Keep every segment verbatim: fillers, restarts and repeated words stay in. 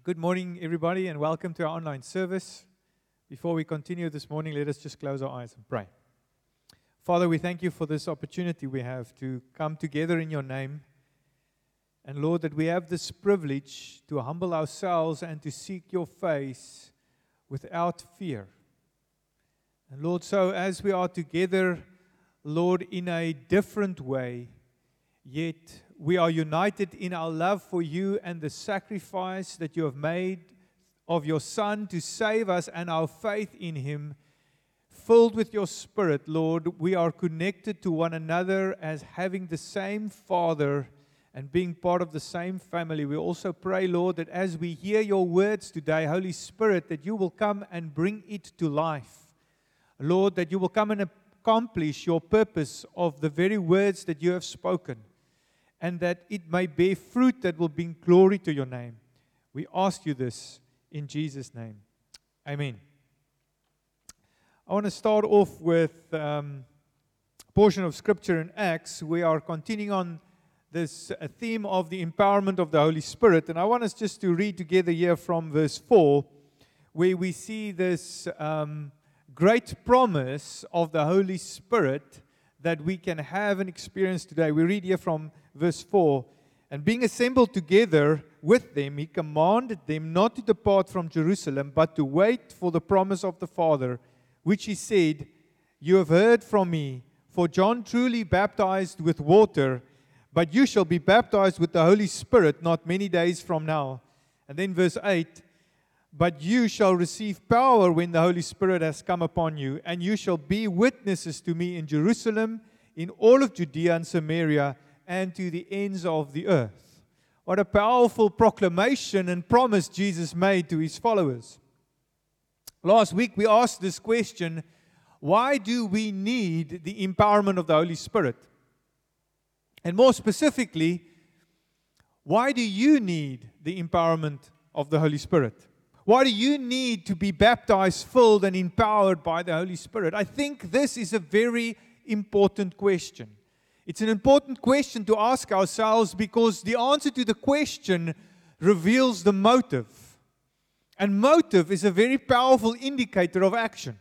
Good morning, everybody, and welcome to our online service. Before we continue this morning, let us just close our eyes and pray. Father, we thank you for this opportunity we have to come together in your name. And Lord, that we have this privilege to humble ourselves and to seek your face without fear. And Lord, so as we are together, Lord, in a different way, yet we are united in our love for you and the sacrifice that you have made of your Son to save us and our faith in him. Filled with your Spirit, Lord, we are connected to one another as having the same Father and being part of the same family. We also pray, Lord, that as we hear your words today, Holy Spirit, that you will come and bring it to life. Lord, that you will come and accomplish your purpose of the very words that you have spoken, and that it may bear fruit that will bring glory to your name. We ask you this in Jesus' name. Amen. I want to start off with um, a portion of Scripture in Acts. We are continuing on this uh, theme of the empowerment of the Holy Spirit. And I want us just to read together here from verse four, where we see this um, great promise of the Holy Spirit that we can have and experience today. We read here from verse four, and being assembled together with them, he commanded them not to depart from Jerusalem, but to wait for the promise of the Father, which he said, you have heard from me, for John truly baptized with water, but you shall be baptized with the Holy Spirit not many days from now. And then verse eight, but you shall receive power when the Holy Spirit has come upon you, and you shall be witnesses to me in Jerusalem, in all of Judea and Samaria, and to the ends of the earth. What a powerful proclamation and promise Jesus made to his followers. Last week we asked this question, why do we need the empowerment of the Holy Spirit? And more specifically, why do you need the empowerment of the Holy Spirit? Why do you need to be baptized, filled, and empowered by the Holy Spirit? I think this is a very important question. It's an important question to ask ourselves because the answer to the question reveals the motive. And motive is a very powerful indicator of action.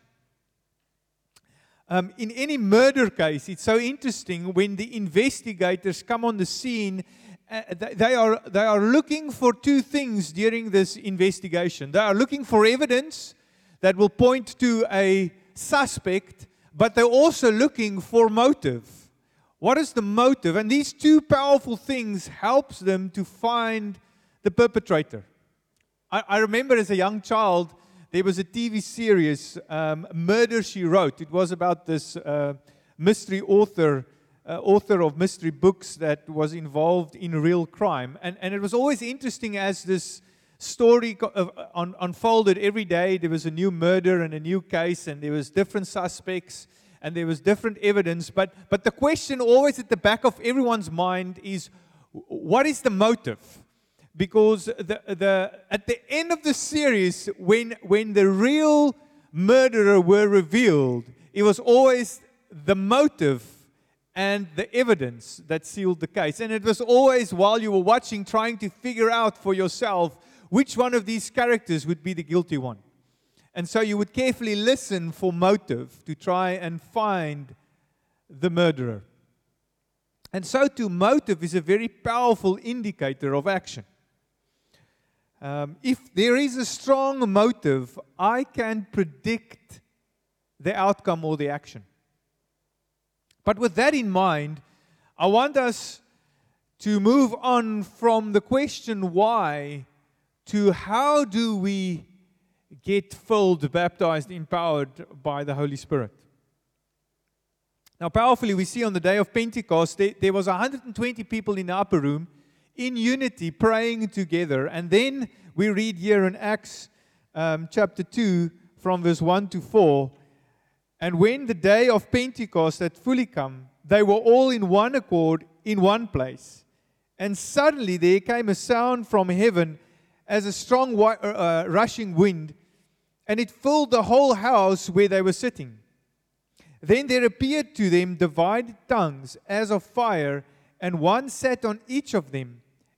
Um, in any murder case, it's so interesting when the investigators come on the scene. Uh, they are they are looking for two things during this investigation. They are looking for evidence that will point to a suspect, but they're also looking for motive. What is the motive? And these two powerful things helps them to find the perpetrator. I, I remember as a young child, there was a T V series, um, Murder, She Wrote. It was about this uh, mystery author, uh, author of mystery books that was involved in real crime. And, and it was always interesting as this story uh, un, unfolded every day. There was a new murder and a new case, and there was different suspects, and there was different evidence. But, but the question always at the back of everyone's mind is, what is the motive? Because the, the, at the end of the series, when, when the real murderer were revealed, it was always the motive and the evidence that sealed the case. And it was always, while you were watching, trying to figure out for yourself which one of these characters would be the guilty one. And so you would carefully listen for motive to try and find the murderer. And so too, motive is a very powerful indicator of action. Um, if there is a strong motive, I can predict the outcome or the action. But with that in mind, I want us to move on from the question why to how do we get filled, baptized, empowered by the Holy Spirit. Now, powerfully, we see on the day of Pentecost, there, there was one hundred twenty people in the upper room, in unity, praying together. And then we read here in Acts um, chapter two, from verse one to four, and when the day of Pentecost had fully come, they were all in one accord, in one place. And suddenly there came a sound from heaven as a strong wi- uh, rushing wind, and it filled the whole house where they were sitting. Then there appeared to them divided tongues as of fire, and one sat on each of them.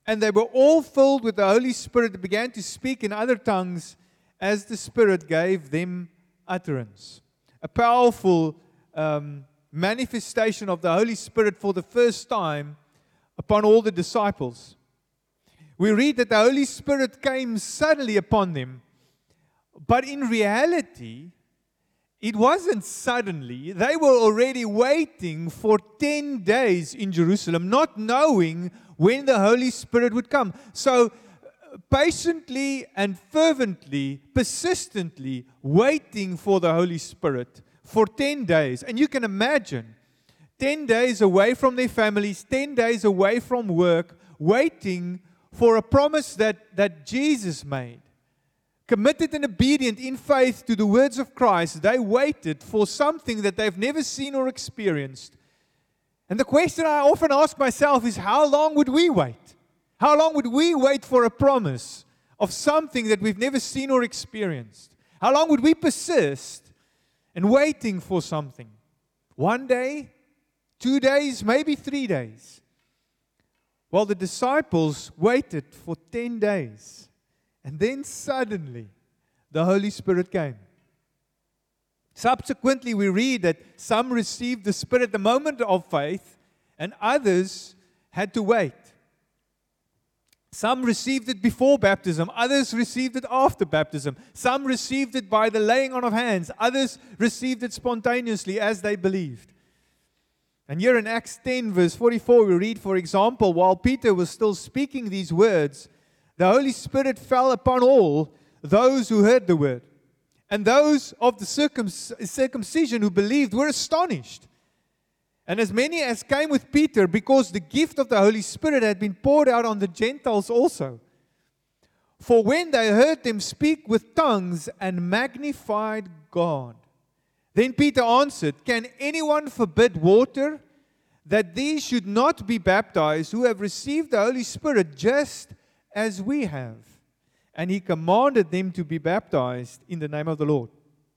And they were all filled with the Holy Spirit and began to speak in other tongues as the Spirit gave them utterance. A powerful um, manifestation of the Holy Spirit for the first time upon all the disciples. We read that the Holy Spirit came suddenly upon them, but in reality, it wasn't suddenly. They were already waiting for ten days in Jerusalem, not knowing when the Holy Spirit would come. So, patiently and fervently, persistently waiting for the Holy Spirit for ten days. And you can imagine, ten days away from their families, ten days away from work, waiting for a promise that, that Jesus made. Committed and obedient in faith to the words of Christ, they waited for something that they've never seen or experienced. And the question I often ask myself is, how long would we wait? How long would we wait for a promise of something that we've never seen or experienced? How long would we persist in waiting for something? One day? Two days? Maybe three days? Well, the disciples waited for ten days. And then suddenly, the Holy Spirit came. Subsequently, we read that some received the Spirit at the moment of faith, and others had to wait. Some received it before baptism, others received it after baptism. Some received it by the laying on of hands, others received it spontaneously as they believed. And here in Acts ten, verse forty-four, we read, for example, while Peter was still speaking these words, the Holy Spirit fell upon all those who heard the word. And those of the circum- circumcision who believed were astonished. And as many as came with Peter, because the gift of the Holy Spirit had been poured out on the Gentiles also. For when they heard them speak with tongues and magnified God. Then Peter answered, can anyone forbid water, that these should not be baptized, who have received the Holy Spirit just as we have? And he commanded them to be baptized in the name of the Lord.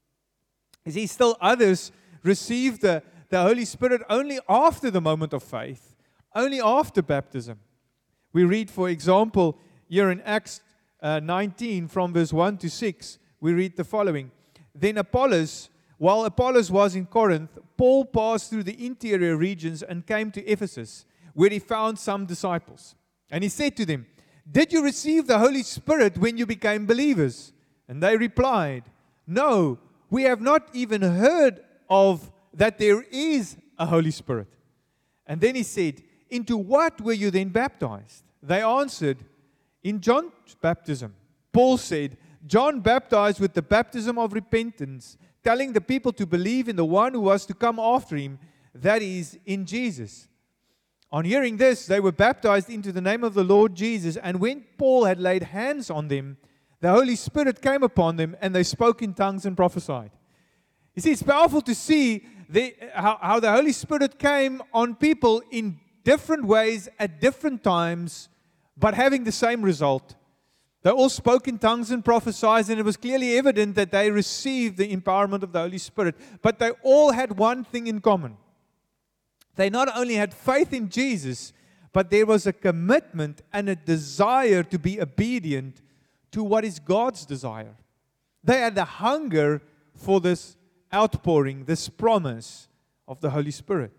You see, still others received the, the Holy Spirit only after the moment of faith, only after baptism. We read, for example, here in Acts uh, nineteen, from verse one to six, we read the following. Then Apollos, while Apollos was in Corinth, Paul passed through the interior regions and came to Ephesus, where he found some disciples. And he said to them, did you receive the Holy Spirit when you became believers? And they replied, no, we have not even heard of that there is a Holy Spirit. And then he said, into what were you then baptized? They answered, in John's baptism. Paul said, John baptized with the baptism of repentance, telling the people to believe in the one who was to come after him, that is, in Jesus. On hearing this, they were baptized into the name of the Lord Jesus, and when Paul had laid hands on them, the Holy Spirit came upon them, and they spoke in tongues and prophesied. You see, it's powerful to see the, how, how the Holy Spirit came on people in different ways at different times, but having the same result. They all spoke in tongues and prophesied, and it was clearly evident that they received the empowerment of the Holy Spirit. But they all had one thing in common. They not only had faith in Jesus, but there was a commitment and a desire to be obedient to what is God's desire. They had a hunger for this outpouring, this promise of the Holy Spirit.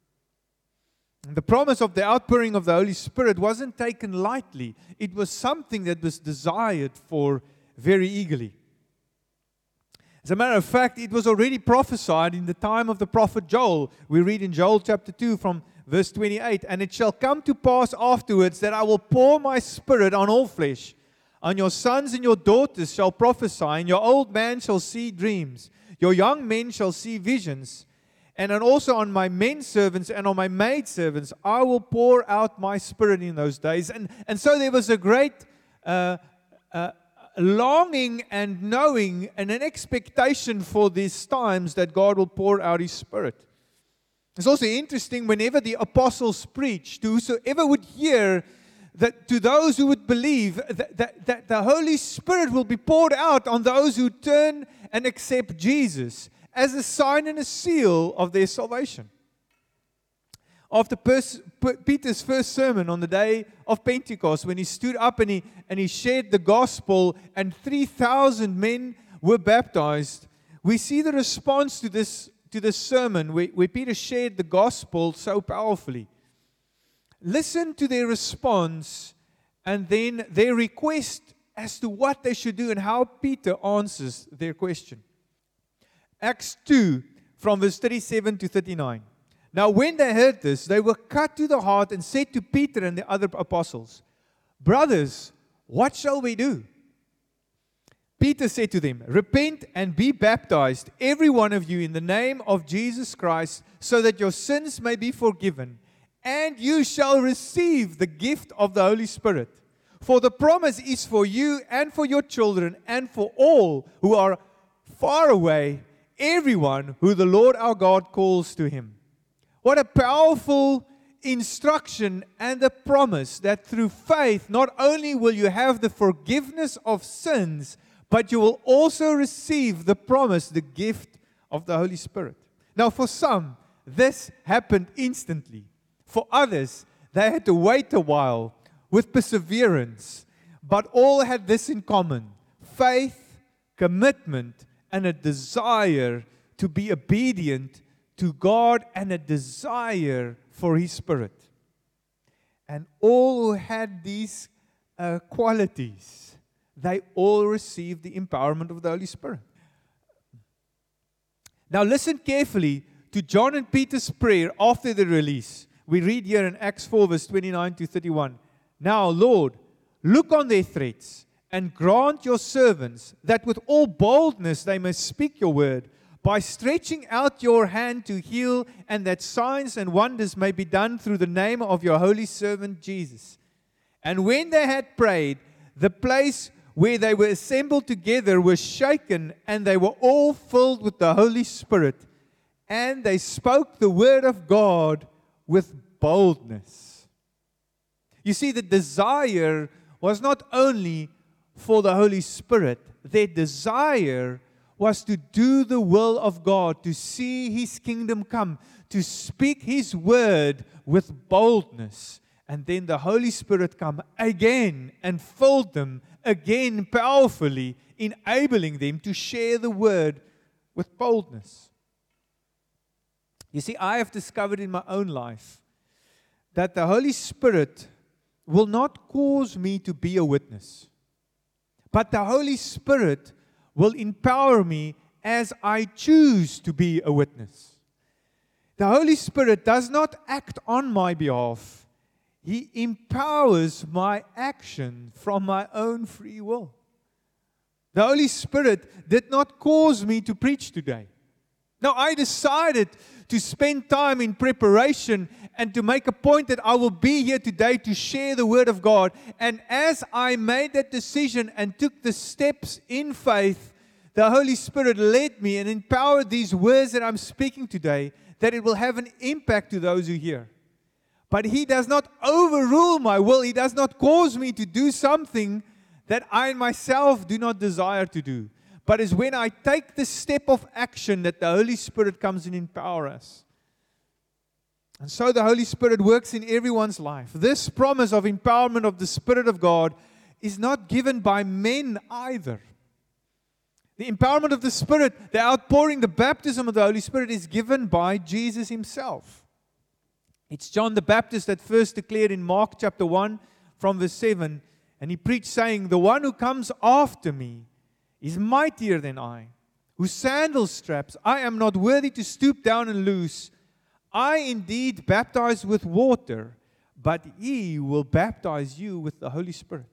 And the promise of the outpouring of the Holy Spirit wasn't taken lightly. It was something that was desired for very eagerly. As a matter of fact, it was already prophesied in the time of the prophet Joel. We read in Joel chapter two from verse twenty-eight, and it shall come to pass afterwards that I will pour my spirit on all flesh. On your sons and your daughters shall prophesy, and your old man shall see dreams. Your young men shall see visions. And also on my men servants and on my maid servants, I will pour out my spirit in those days. And, and so there was a great uh, uh, longing and knowing and an expectation for these times that God will pour out His Spirit. It's also interesting, whenever the apostles preached, to whosoever would hear, that to those who would believe, that, that, that the Holy Spirit will be poured out on those who turn and accept Jesus as a sign and a seal of their salvation. After Pers- P- Peter's first sermon on the day of Pentecost, when he stood up and he, and he shared the gospel and three thousand men were baptized, we see the response to this, to this sermon where, where Peter shared the gospel so powerfully. Listen to their response and then their request as to what they should do and how Peter answers their question. Acts two, from verse thirty-seven to thirty-nine. Now when they heard this, they were cut to the heart and said to Peter and the other apostles, "Brothers, what shall we do?" Peter said to them, "Repent and be baptized, every one of you, in the name of Jesus Christ, so that your sins may be forgiven, and you shall receive the gift of the Holy Spirit. For the promise is for you and for your children and for all who are far away, everyone who the Lord our God calls to him." What a powerful instruction and a promise that through faith, not only will you have the forgiveness of sins, but you will also receive the promise, the gift of the Holy Spirit. Now, for some, this happened instantly. For others, they had to wait a while with perseverance, but all had this in common: faith, commitment, and a desire to be obedient to God and a desire for His Spirit. And all who had these uh, qualities, they all received the empowerment of the Holy Spirit. Now listen carefully to John and Peter's prayer after the release. We read here in Acts four, verse twenty-nine to thirty-one. "Now, Lord, look on their threats and grant your servants that with all boldness they may speak your word, by stretching out your hand to heal, and that signs and wonders may be done through the name of your holy servant Jesus." And when they had prayed, the place where they were assembled together was shaken, and they were all filled with the Holy Spirit, and they spoke the word of God with boldness. You see, the desire was not only for the Holy Spirit. Their desire was to do the will of God, to see His kingdom come, to speak His word with boldness. And then the Holy Spirit come again and filled them again powerfully, enabling them to share the word with boldness. You see, I have discovered in my own life that the Holy Spirit will not cause me to be a witness, but the Holy Spirit will empower me as I choose to be a witness. The Holy Spirit does not act on my behalf. He empowers my action from my own free will. The Holy Spirit did not cause me to preach today. Now, I decided to spend time in preparation and to make a point that I will be here today to share the Word of God. And as I made that decision and took the steps in faith, the Holy Spirit led me and empowered these words that I'm speaking today, that it will have an impact to those who hear. But He does not overrule my will. He does not cause me to do something that I myself do not desire to do. But it's when I take the step of action that the Holy Spirit comes and empowers us. And so the Holy Spirit works in everyone's life. This promise of empowerment of the Spirit of God is not given by men either. The empowerment of the Spirit, the outpouring, the baptism of the Holy Spirit is given by Jesus Himself. It's John the Baptist that first declared in Mark chapter one from verse seven, and he preached saying, "The one who comes after me is mightier than I, whose sandal straps I am not worthy to stoop down and loose. I indeed baptize with water, but He will baptize you with the Holy Spirit."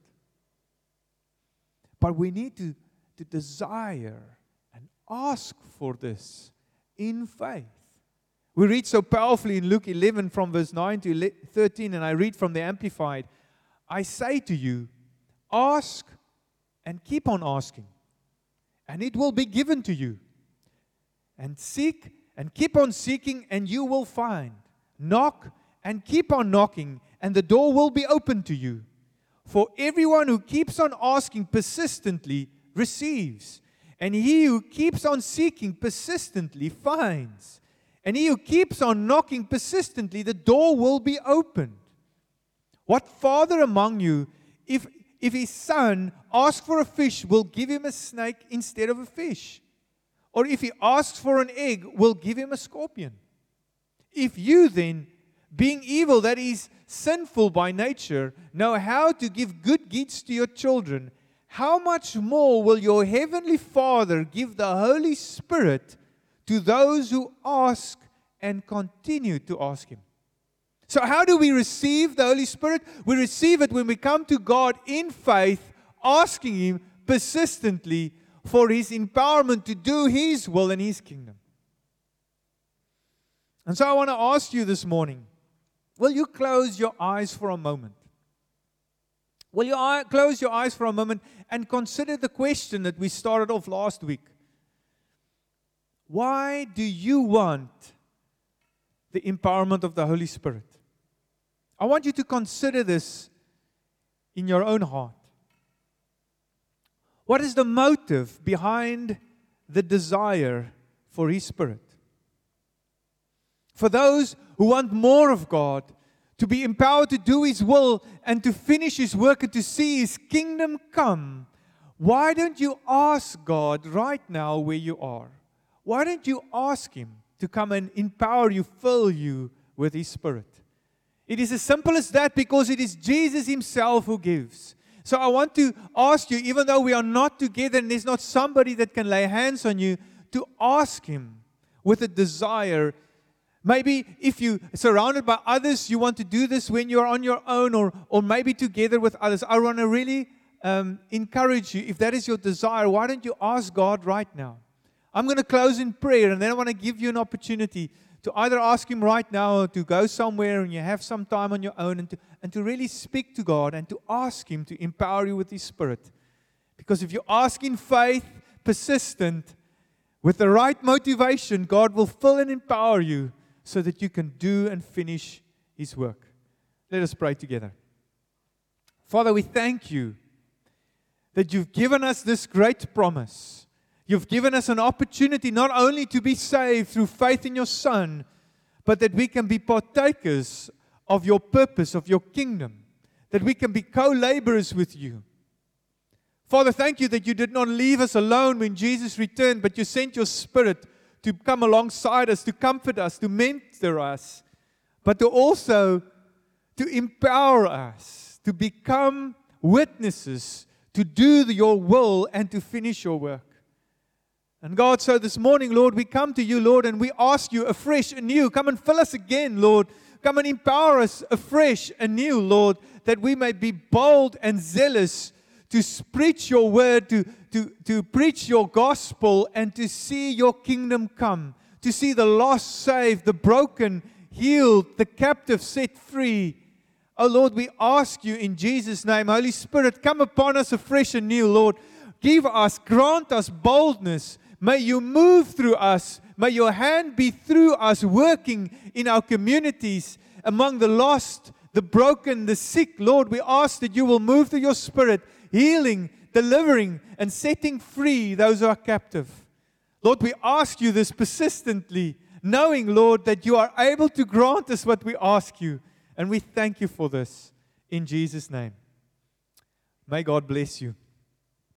But we need to, to desire and ask for this in faith. We read so powerfully in Luke eleven from verse nine to thirteen, and I read from the Amplified. "I say to you, ask and keep on asking, and it will be given to you. And seek and keep on seeking, and you will find. Knock and keep on knocking, and the door will be opened to you. For everyone who keeps on asking persistently receives, and he who keeps on seeking persistently finds. And he who keeps on knocking persistently, the door will be opened. What father among you, if, if his son asks for a fish, will give him a snake instead of a fish? Or if he asks for an egg, will give him a scorpion? If you then, being evil, that is, sinful by nature, know how to give good gifts to your children, how much more will your heavenly Father give the Holy Spirit to those who ask and continue to ask Him? So how do we receive the Holy Spirit? We receive it when we come to God in faith, asking Him persistently for His empowerment to do His will and His kingdom. And so I want to ask you this morning, will you close your eyes for a moment? Will you eye, close your eyes for a moment and consider the question that we started off last week? Why do you want the empowerment of the Holy Spirit? I want you to consider this in your own heart. What is the motive behind the desire for His Spirit? For those who want more of God, to be empowered to do His will and to finish His work and to see His kingdom come, why don't you ask God right now where you are? Why don't you ask Him to come and empower you, fill you with His Spirit? It is as simple as that, because it is Jesus Himself who gives. So I want to ask you, even though we are not together and there's not somebody that can lay hands on you, to ask Him with a desire. Maybe if you're surrounded by others, you want to do this when you're on your own, or, or maybe together with others. I want to really um, encourage you, if that is your desire, why don't you ask God right now? I'm going to close in prayer, and then I want to give you an opportunity to either ask Him right now, or to go somewhere and you have some time on your own, and to, and to really speak to God and to ask Him to empower you with His Spirit. Because if you ask in faith, persistent, with the right motivation, God will fill and empower you so that you can do and finish His work. Let us pray together. Father, we thank You that You've given us this great promise. You've given us an opportunity not only to be saved through faith in Your Son, but that we can be partakers of Your purpose, of Your kingdom, that we can be co-laborers with You. Father, thank You that You did not leave us alone when Jesus returned, but You sent Your Spirit to come alongside us, to comfort us, to mentor us, but to also to empower us, to become witnesses, to do Your will and to finish Your work. And God, so this morning, Lord, we come to You, Lord, and we ask You afresh, anew, come and fill us again, Lord. Come and empower us afresh, anew, Lord, that we may be bold and zealous to preach Your word, to, to, to preach Your gospel, and to see Your kingdom come, to see the lost saved, the broken healed, the captive set free. Oh, Lord, we ask You in Jesus' name, Holy Spirit, come upon us afresh and new, Lord. Give us, grant us boldness. May You move through us. May Your hand be through us, working in our communities, among the lost, the broken, the sick. Lord, we ask that You will move through Your Spirit, healing, delivering, and setting free those who are captive. Lord, we ask You this persistently, knowing, Lord, that You are able to grant us what we ask You. And we thank You for this in Jesus' name. May God bless you.